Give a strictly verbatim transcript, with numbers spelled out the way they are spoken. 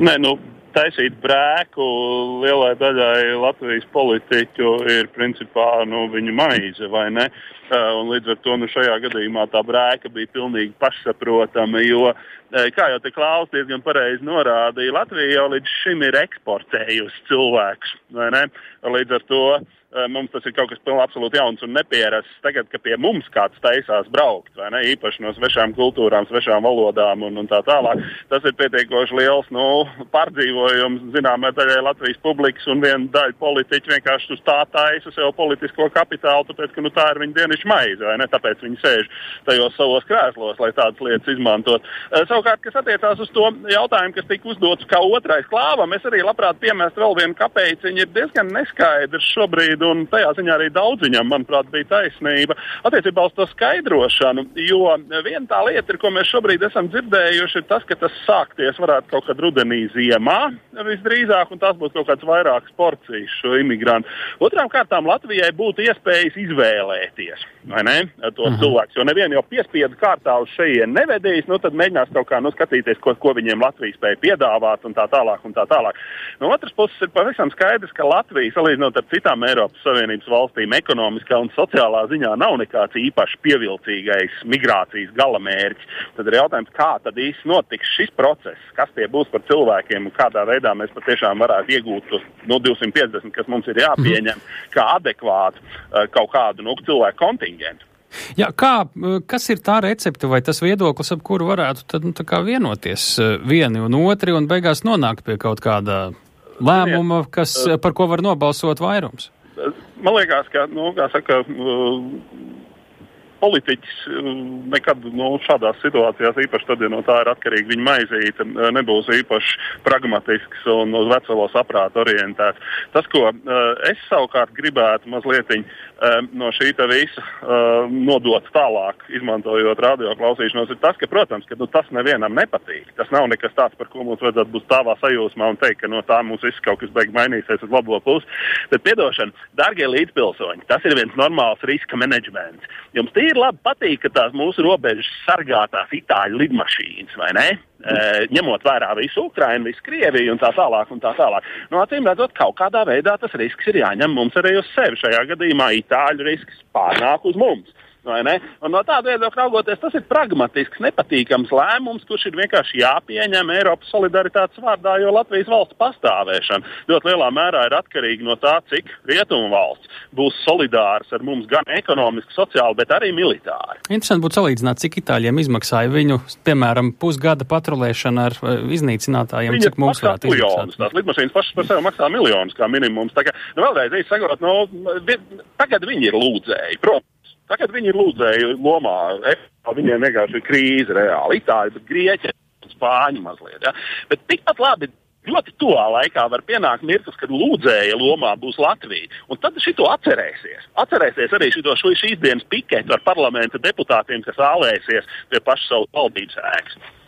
Nē, nu, taisīt brēku lielai daļai Latvijas politiķu ir principā nu, viņu maize, vai ne? Un līdz ar to nu, šajā gadījumā tā brēka bija pilnīgi pašsaprotama, jo, kā jau te Klaus diezgan pareizi norādīja, Latvija jau līdz šim ir eksportējusi cilvēkus, vai ne? Līdz ar to mums tas ir kaut kas pilnīgi absolūti jauns un nepierasts. Tagad, ka pie mums kāds taisās braukt, vai ne, īpaši no svešām kultūrām, svešām valodām un, un tā tālāk, tas ir pietiekoši liels, nu, pārdzīvojums, zināmā daļai Latvijas publikas un viena daļa politiķi vienkārši uz tā taisa sev politisko kapitālu, tāpēc, ka, nu, tā ir viņa dienišķa maize, vai ne, tāpēc viņi sēž tajos savos krēslos, lai tādas lietas izmantot. Savukārt, kas attiecās uz to jautājumu, kas tika uzdots kā otrais klāvam, es arī labprāt piemest vēl vienu kapeiciņu, ir diezgan neskaidrs šobrīd, un tajā ziņā arī daudziņam, manuprāt, bija taisnība attiecībā uz to skaidrošanu, jo viena tā lieta, ir, ko mēs šobrīd esam dzirdējuši, ir tas, ka tas sākties varētu kaut kad rudenī ziemā visdrīzāk, un tās būtu kaut kāds vairākas porcijas šo imigrantu. Otrām kārtām Latvijai būtu iespējas izvēlēties, vai ne, tos mhm. cilvēkus, jo nevienu jau piespiedu kārtā uz šejien nevedīs, nu tad mēģinās kaut kā nu, skatīties, ko, ko viņiem Latvija spēja piedāvāt un tā tālāk un tā tālāk. No otras puses ir pavisam skaidrs, ka Latvija, salīdzinot ar citām Eiropas Savienības valstīm, ekonomiskā un sociālā ziņā nav nekāds īpaši pievilcīgais migrācijas galamērķis. Tad ir jautājums, kā tad īsti notiks šis process, kas tie būs par cilvēkiem un kādā veidā mēs patiešām varētu iegūt tos no divsimt piecdesmit, kas mums ir jāpieņem, kā adekvātu kaut kādu nu, cilvēku kontingentu. Jā, kā, kas ir tā recepte vai tas viedoklis, ap kuru varētu tad, nu, tā kā vienoties vieni un otri un beigās nonākt pie kaut kādā lēmuma, kas, par ko var nobalsot vairums? Man liekas, ka, nu, kā saka, politiķis nekad nu, šādās situācijās, īpaši tad, ja no tā ir atkarīgi viņa maizīte, nebūs īpaši pragmatisks un uz veselo saprātu orientēts. Tas, ko es savukārt gribētu mazlietiņ no šī te visa nodot tālāk, izmantojot radioklausīšanos, ir tas, ka, protams, ka nu, tas nevienam nepatīk. Tas nav nekas tāds, par ko mums vajadzētu būt stāvā sajūsmā un teikt, ka no tā mums viss kaut kas beig mainīsies uz labo pusi. Bet, piedošana, dargie līdzpilsoņi, tas ir viens normāls riska menedžments. Jums tīri labi patīk, ka tās mūsu robežas sargātās itāļu lidmašīnas, vai ne? E, ņemot vērā visu Ukrainu, visu Krieviju un tā tālāk un tā tālāk. No acīm redzot, kaut kādā veidā tas risks ir jāņem mums arī uz sevi. Šajā gadījumā itāļu risks pārnāk uz mums. Vai ne? Un no tāda viedokļa raugoties, tas ir pragmatisks, nepatīkams lēmums, kurš ir vienkārši jāpieņem Eiropas solidaritātes vārdā, jo Latvijas valsts pastāvēšana ļoti lielā mērā ir atkarīga no tā, cik rietumu valsts būs solidārs ar mums gan ekonomiski, sociāli, bet arī militāri. Interesanti būtu salīdzināt, cik itāļiem izmaksāja viņu, piemēram, pusgada patrulēšana ar iznīcinātājiem, Viņa cik mums varētu izmaksāt. Tās lidmašīnas pašas par sevi maksā miljonus kā minimums. Tā kā, nu, vēlreiz īsti sakot, nu, tagad viņi ir lūdzēji, protams. Tagad viņi ir lūdzēju lomā, viņiem vienkārši ir krīze reāli, itāļi, bet grieķi un spāņi mazliet. Ja? Bet tikpat labi ļoti tuvā laikā var pienākt mirklis, kad lūdzēja lomā būs Latvija. Un tad šito atcerēsies. Atcerēsies arī šito šīs dienas piketu ar parlamenta deputātiem, kas ālēsies pie paša savu valdības ēkas.